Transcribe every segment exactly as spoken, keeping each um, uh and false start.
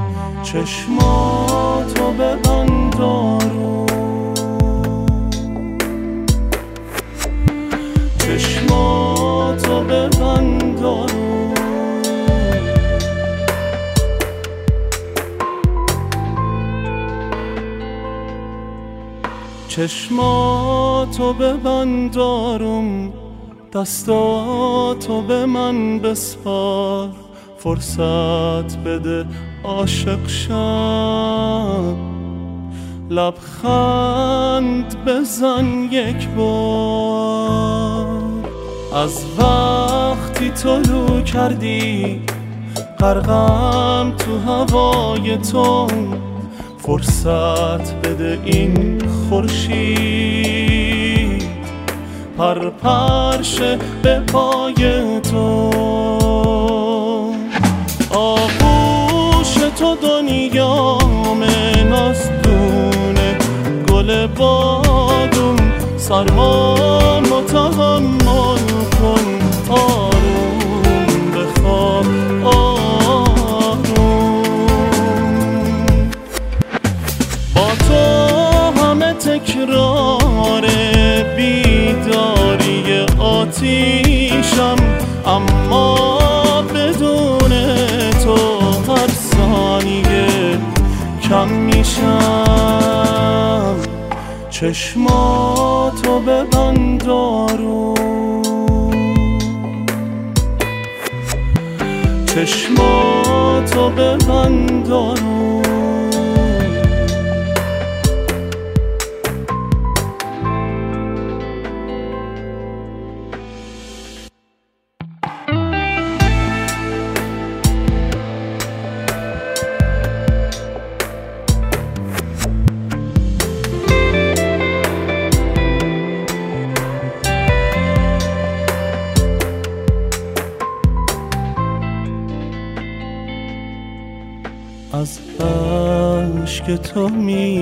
چشماتو ببند آروم، چشماتو ببند آروم، چشماتو ببند آروم، دستاتو به من بسپار، فرصت بده عاشق شم، لبخند بزن یک بار. از وقتی طلوع کردی غرقم تو هوای تو، فرصت بده این خورشید پر پرشه به پای تو. آغوش تو دنیامه، نازدونه گل بادوم، سرمامو تحمل کن، آروم بخواب آروم. با تو همه تکرار بیداری آتیشم، اما بدون تو هر ثانیه کم میشم. چشماتو ببند آروم، چشماتو ببند آروم. از عشق تو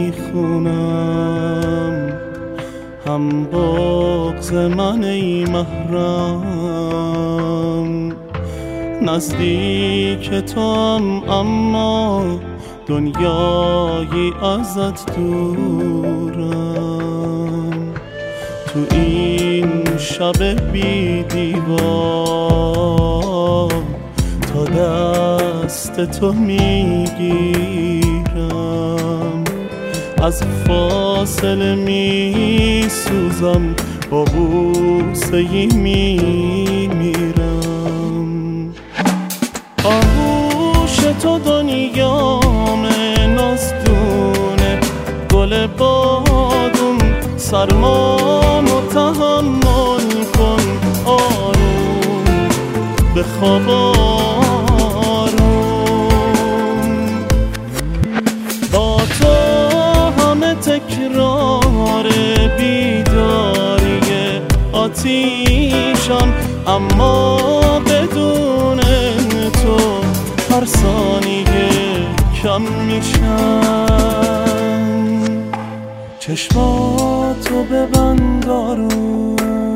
میخونم هم بغض من ای محرم، نزدیک تو هم اما دنیایی ازت دورم. تو این شب بی دیوار تا دست تو میگیرم، از فاصله میسوزم، با بوسه ای میمیرم. آغوش تو دنیامه، نازدونه گل بادوم، سرمامو تحمل کن، آروم بخواب آروم. با تو همه تکرار بیداری آتیشم، اما بدون تو هر ثانیه کم میشم. چشماتو ببند آروم،